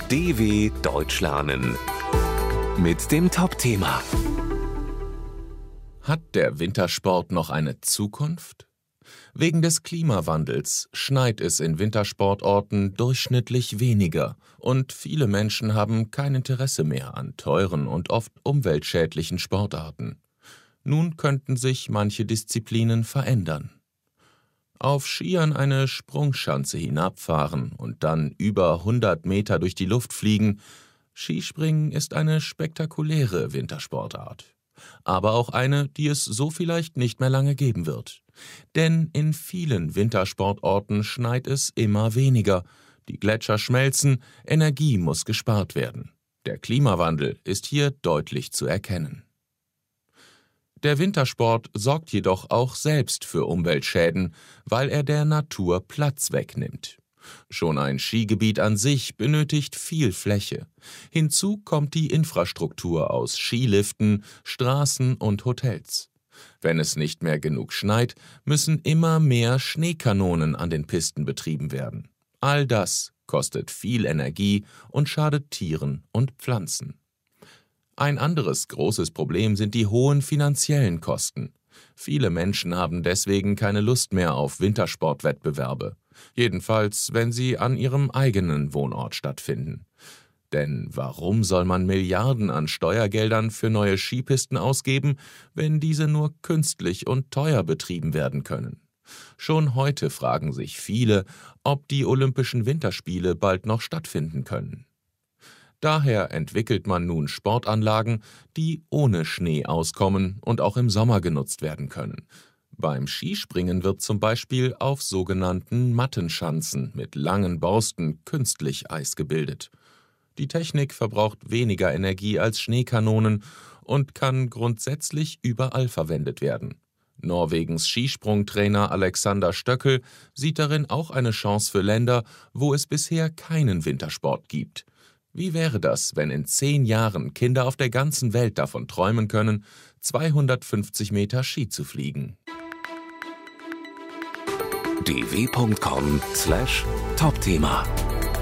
DW Deutsch lernen mit dem Top-Thema. Hat der Wintersport noch eine Zukunft? Wegen des Klimawandels schneit es in Wintersportorten durchschnittlich weniger und viele Menschen haben kein Interesse mehr an teuren und oft umweltschädlichen Sportarten. Nun könnten sich manche Disziplinen verändern. Auf Skiern eine Sprungschanze hinabfahren und dann über 100 Meter durch die Luft fliegen, Skispringen ist eine spektakuläre Wintersportart. Aber auch eine, die es so vielleicht nicht mehr lange geben wird. Denn in vielen Wintersportorten schneit es immer weniger, die Gletscher schmelzen, Energie muss gespart werden. Der Klimawandel ist hier deutlich zu erkennen. Der Wintersport sorgt jedoch auch selbst für Umweltschäden, weil er der Natur Platz wegnimmt. Schon ein Skigebiet an sich benötigt viel Fläche. Hinzu kommt die Infrastruktur aus Skiliften, Straßen und Hotels. Wenn es nicht mehr genug schneit, müssen immer mehr Schneekanonen an den Pisten betrieben werden. All das kostet viel Energie und schadet Tieren und Pflanzen. Ein anderes großes Problem sind die hohen finanziellen Kosten. Viele Menschen haben deswegen keine Lust mehr auf Wintersportwettbewerbe. Jedenfalls, wenn sie an ihrem eigenen Wohnort stattfinden. Denn warum soll man Milliarden an Steuergeldern für neue Skipisten ausgeben, wenn diese nur künstlich und teuer betrieben werden können? Schon heute fragen sich viele, ob die Olympischen Winterspiele bald noch stattfinden können. Daher entwickelt man nun Sportanlagen, die ohne Schnee auskommen und auch im Sommer genutzt werden können. Beim Skispringen wird zum Beispiel auf sogenannten Mattenschanzen mit langen Borsten künstlich Eis gebildet. Die Technik verbraucht weniger Energie als Schneekanonen und kann grundsätzlich überall verwendet werden. Norwegens Skisprungtrainer Alexander Stöckel sieht darin auch eine Chance für Länder, wo es bisher keinen Wintersport gibt. Wie wäre das, wenn in 10 Jahren Kinder auf der ganzen Welt davon träumen können, 250 Meter Ski zu fliegen? dw.com/Topthema